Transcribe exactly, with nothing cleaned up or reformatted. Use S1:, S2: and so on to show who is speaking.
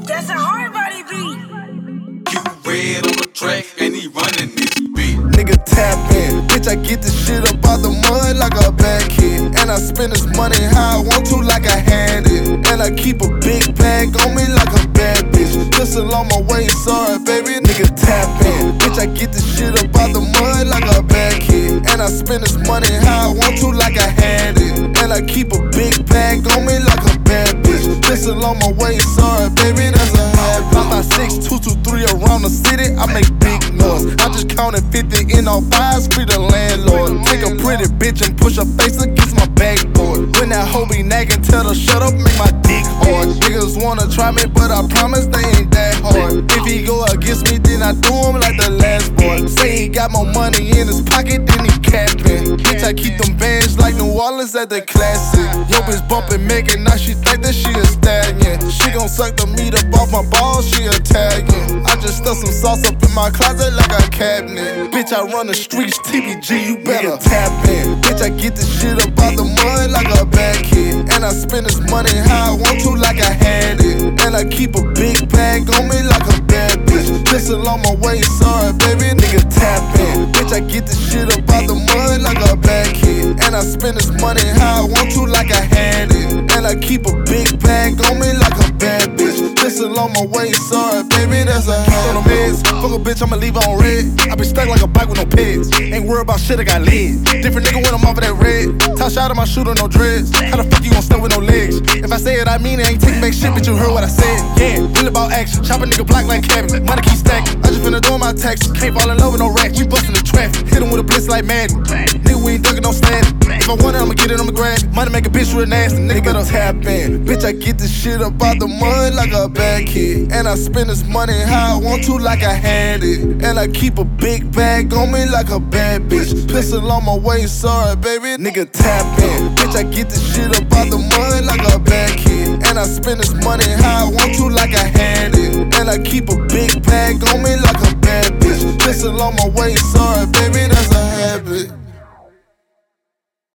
S1: That's a hard body beat.
S2: You red on the track and he running this beat.
S3: Nigga tap in, bitch, I get this shit up out the mud like a bad kid. And I spend this money how I want to like I had it. And I keep a big bag on me like a bad bitch. Pistol on my waist, sorry baby, nigga tap in. Bitch, I get this shit up out the mud like a bad kid. And I spend this money how I want to like I had it. And I keep a big bag on me like a bad bitch. Pistol on my waist, sorry baby, that's a habit. I'm my six two two three around the city, I make big noise. I just counted fifty in all fives, free the landlord. Take a pretty bitch and push her face against my backboard. When that hoe be nagging, tell her shut up, make my dick hard. Niggas wanna try me, but I promise they ain't that hard. If he go against me, then I do him like the last boy. Say he got more money in his pocket than he capping. Bitch, I keep them bands like New Orleans at the Classic. Yo, bitch bumpin' Megan, now she think that she a stallion. She gon' suck the meat up off my balls, she Italian. I just stuck some sauce up in my closet like a cabinet. Bitch, I run the streets, T B G, you better tap in. Bitch, I get this shit up out the mud like a bad kid. And I spend this money how I want to like I had it. And I keep a big bag on me like a bad bitch. Pistol on my waist, sorry baby, nigga tap in. Bitch, I get this shit up out the mud like a bad kid. And I spend this money how I want to like I had it. And I keep a big bag on me like a bad bitch. Pistol on my waist, sorry baby, that's a habit. On the meds, fuck a bitch, I'ma leave her on red. I been stuck like a bike with no peds. Ain't worried about shit, I got legs. Different nigga when I'm off of that red. Toss out of my shooter, no dreads. How the fuck you gon' stuff with no legs? If I say it, I mean it. Ain't taking back shit, but you heard what I said. Yeah, real about action. Chop a nigga block like cabin. Money keep stacking. I just finna do my taxes. Can't fall in love with no rats. We bustin' the traffic. Hit him with a blitz like Madden. Nigga, we ain't ducking no static. If I want it, I'ma get it, I'ma grab it. Money make a bitch real nasty. Nigga better tap in. Bitch, I get this shit up out the mud like a bad kid. And I spend this money how I want to like I had it. And I keep a big bag on me like a bad bitch. Pistol on my waist, sorry baby, nigga tap in. Bitch, I get this shit up out the mud like a bad kid. And I spend this money how I want to like I had it. And I keep a big bag on me like a bad bitch. Pistol on my waist, sorry baby,